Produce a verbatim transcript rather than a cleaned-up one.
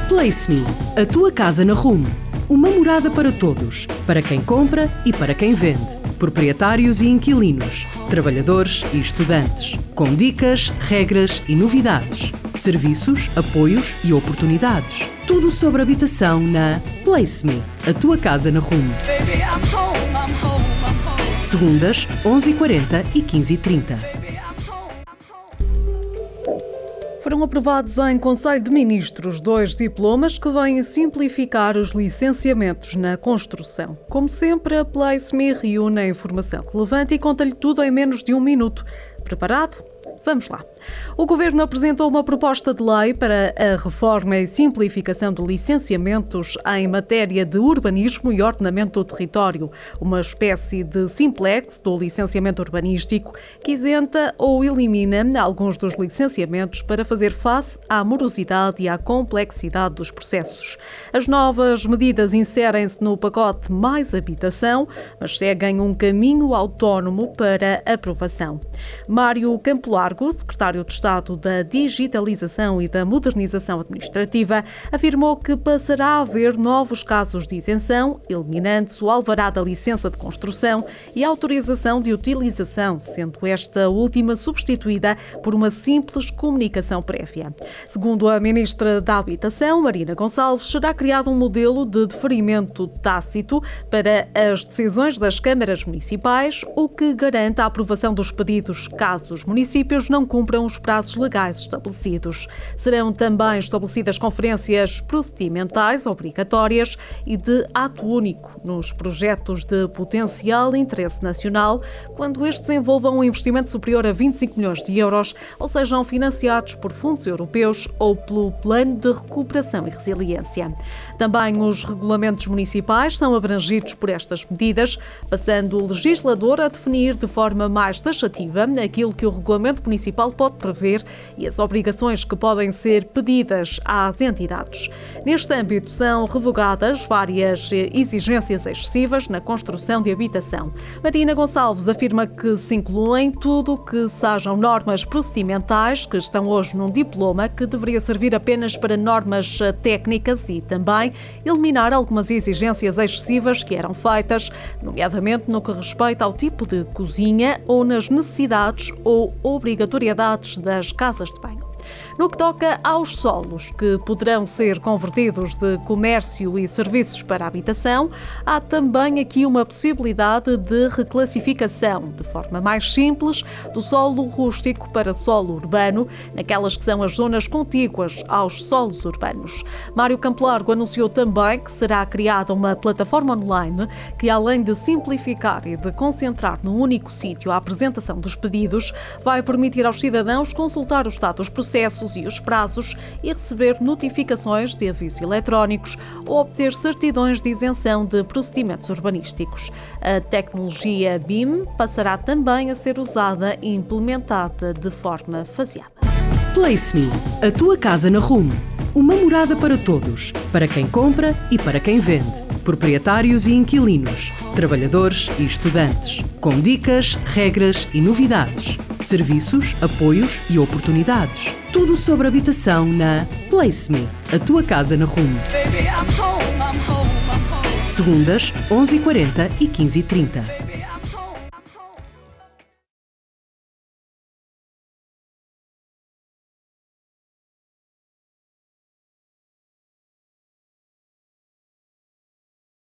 Place.me, a tua casa na Rumo. Uma morada para todos, para quem compra e para quem vende. Proprietários e inquilinos, trabalhadores e estudantes. Com dicas, regras e novidades. Serviços, apoios e oportunidades. Tudo sobre habitação na Place.me, a tua casa na Rumo. Segundas, onze e quarenta e quinze e trinta. Foram aprovados em Conselho de Ministros dois diplomas que vêm simplificar os licenciamentos na construção. Como sempre, a Place.me reúne a informação relevante e conta-lhe tudo em menos de um minuto. Preparado? Vamos lá. O Governo apresentou uma proposta de lei para a reforma e simplificação de licenciamentos em matéria de urbanismo e ordenamento do território, uma espécie de simplex do licenciamento urbanístico que isenta ou elimina alguns dos licenciamentos para fazer face à morosidade e à complexidade dos processos. As novas medidas inserem-se no pacote Mais Habitação, mas seguem um caminho autónomo para aprovação. Mário Campo Largo, secretário de Estado da Digitalização e da Modernização Administrativa, afirmou que passará a haver novos casos de isenção, eliminando-se o alvará da licença de construção e a autorização de utilização, sendo esta última substituída por uma simples comunicação prévia. Segundo a Ministra da Habitação, Marina Gonçalves, será criado um modelo de deferimento tácito para as decisões das câmaras municipais, o que garante a aprovação dos pedidos caso os municípios não cumpram os prazos legais estabelecidos. Serão também estabelecidas conferências procedimentais obrigatórias e de ato único nos projetos de potencial interesse nacional, quando estes envolvam um investimento superior a vinte e cinco milhões de euros ou sejam financiados por fundos europeus ou pelo Plano de Recuperação e Resiliência. Também os regulamentos municipais são abrangidos por estas medidas, passando o legislador a definir de forma mais taxativa aquilo que o regulamento municipal pode prever e as obrigações que podem ser pedidas às entidades. Neste âmbito, são revogadas várias exigências excessivas na construção de habitação. Marina Gonçalves afirma que se incluem tudo o que sejam normas procedimentais que estão hoje num diploma que deveria servir apenas para normas técnicas e também eliminar algumas exigências excessivas que eram feitas, nomeadamente no que respeita ao tipo de cozinha ou nas necessidades ou obrigatoriedades das casas de banho. No que toca aos solos, que poderão ser convertidos de comércio e serviços para habitação, há também aqui uma possibilidade de reclassificação, de forma mais simples, do solo rústico para solo urbano, naquelas que são as zonas contíguas aos solos urbanos. Mário Campo Largo anunciou também que será criada uma plataforma online que, além de simplificar e de concentrar num único sítio a apresentação dos pedidos, vai permitir aos cidadãos consultar o estado dos processos e os prazos e receber notificações de avisos eletrónicos ou obter certidões de isenção de procedimentos urbanísticos. A tecnologia B I M passará também a ser usada e implementada de forma faseada. Place.me, a tua casa na Rumo. Uma morada para todos, para quem compra e para quem vende. Proprietários e inquilinos, trabalhadores e estudantes. Com dicas, regras e novidades. Serviços, apoios e oportunidades. Tudo sobre habitação na Place.me, a tua casa na Rumo. Segundas, onze e quarenta e quinze e trinta.